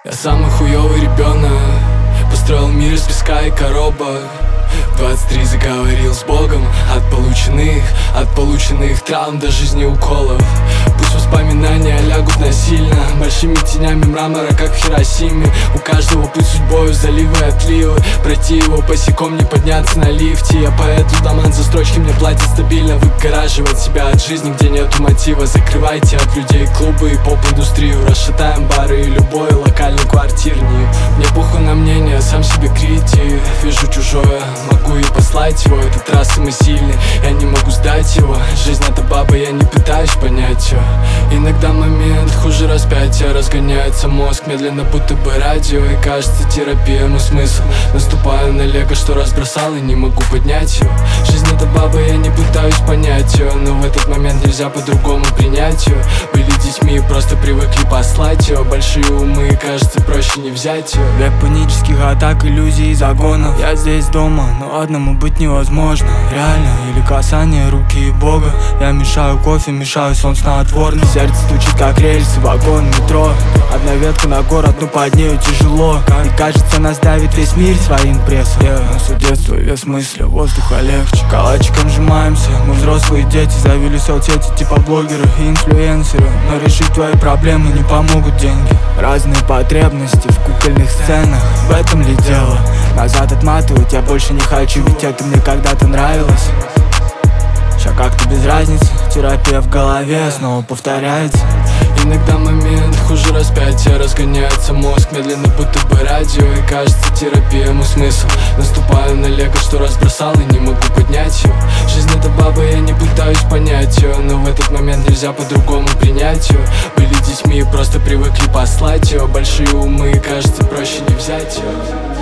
Я самый хуёвый ребёнок, построил мир из песка и коробок. 23 заговорил с Богом от полученных травм до жизни уколов. Пусть воспоминания лягут насильно большими тенями мрамора, как в Хиросиме. У каждого путь судьбою, заливы и отливы. Пройти его босиком, не подняться на лифте. Я поэт, лудоман, за строчки мне платят стабильно. Выгораживать себя от жизни, где нету мотива. Закрывайте от людей клубы и поп-индустрию. Расшатаем бары и любой локальный квартирник. Мне похуй на мнение, сам себе критик. Вижу чужое, могу и послать его. Этот раз мы сильны, я не могу сдать его. Жизнь это баба, я не пытаюсь понять ее. Иногда момент хуже распятия. Разгоняется мозг медленно, будто бы радио. И кажется терапия, мой смысл. Наступаю на лего, что разбросал, и не могу поднять ее. Жизнь это баба, я не пытаюсь понять ее. Но в этот момент нельзя по-другому принять ее. Были детьми и просто привыкли послать ее. Большие умы, кажется, проще не взять ее. Век панических атак, иллюзий и загонов. Я здесь дома, но одному быть невозможно. Реально, или касание руки и Бога. Я мешаю кофе, мешаю сон снотворно. Сердце стучит, как рельсы, вагон метро. Одна ветка на город, но под нею тяжело. И кажется, нас давит весь мир своим прессом. Наше детство, вес мысли, воздуха легче. Калачиком сжимаемся, мы взрослые дети. Завели соцсети типа блогеры и инфлюенсеры. Но решить твои проблемы не помогут деньги. Разные потребности в кукольных сценах. В этом ли дело? Назад отматывать я больше не хочу, ведь это мне когда-то нравилось. Ща как-то без разницы, терапия в голове снова повторяется. Иногда момент хуже распятия. Разгоняется мозг медленно, будто бы радио. И кажется терапия, мой смысл. Наступаю на лего, что разбросал, и не могу поднять ее. Жизнь это баба, я не пытаюсь понять ее. Но в этот момент нельзя по-другому принять ее. Были детьми и просто привыкли послать ее. Большие умы, кажется, проще не взять ее.